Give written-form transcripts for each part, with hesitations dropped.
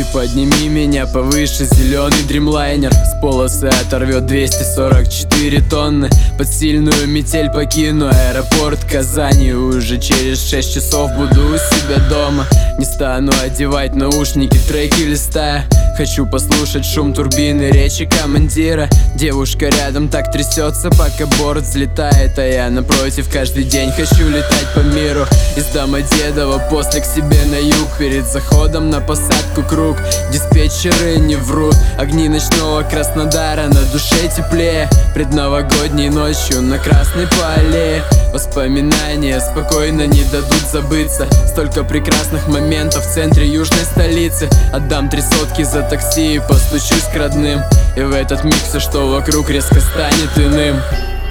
подними меня повыше. Зеленый дримлайнер с полосы оторвет 244 тонны. Под сильную метель покину аэропорт Казани. Уже через 6 часов буду у себя дома. Не стану одевать наушники, треки листая. Хочу послушать шум турбины, речи командира. Девушка рядом так трясется, пока борт взлетает. А я напротив каждый день хочу летать по миру. Из Домодедово после к себе на юг. Перед заходом на посадку круг. Диспетчеры не врут. Огни ночного Краснодара, на душе теплее. Предновогодней ночью на Красной Поле. Воспоминания спокойно не дадут забыться. Столько прекрасных моментов в центре южной столицы. Отдам 3 сотки за такси и постучусь к родным. И в этот миг все, что вокруг, резко станет иным.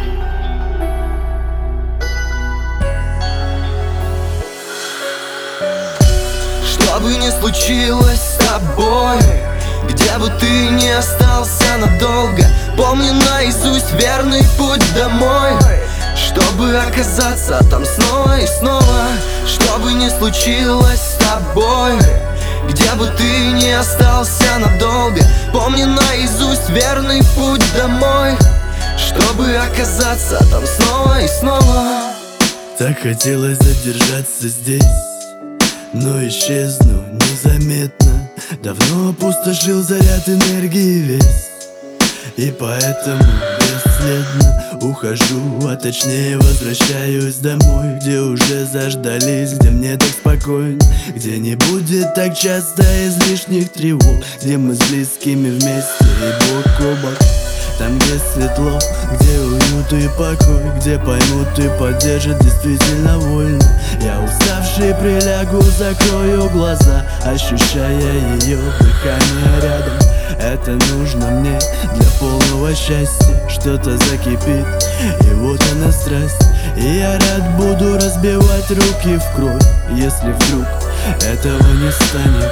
Что бы ни случилось с тобой, где бы ты ни остался надолго, помни наизусть верный путь домой, чтобы оказаться там снова и снова. Что бы ни случилось с тобой, где бы ты ни остался надолго, помни наизусть верный путь домой, чтобы оказаться там снова и снова. Так хотелось задержаться здесь, но исчезну незаметно. Давно опустошил заряд энергии весь, и поэтому бесследно ухожу, а точнее возвращаюсь домой, где уже заждались, где мне так спокойно, где не будет так часто излишних тревог, где мы с близкими вместе и бок о бок. Там, где светло, где уют и покой, где поймут и поддержат действительно вольно. Я уставший прилягу, закрою глаза, ощущая ее дыхание рядом. Это нужно мне для полного счастья. Что-то закипит, и вот она страсть. И я рад буду разбивать руки в кровь, если вдруг этого не станет.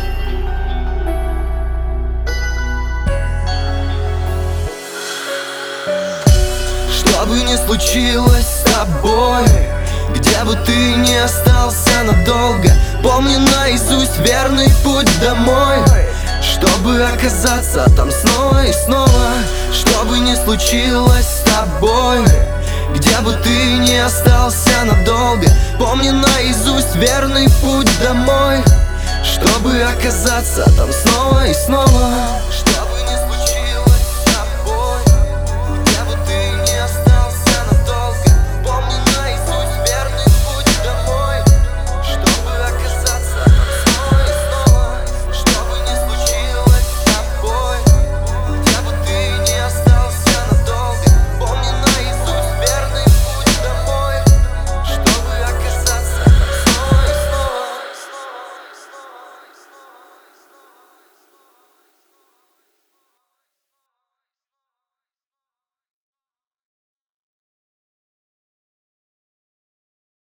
Что бы ни случилось с тобой, где бы ты ни остался надолго, помни наизусть верный путь домой, чтобы оказаться там снова и снова. Что бы ни случилось с тобой, где бы ты ни остался надолго, помни наизусть верный путь домой, чтобы оказаться там снова и снова.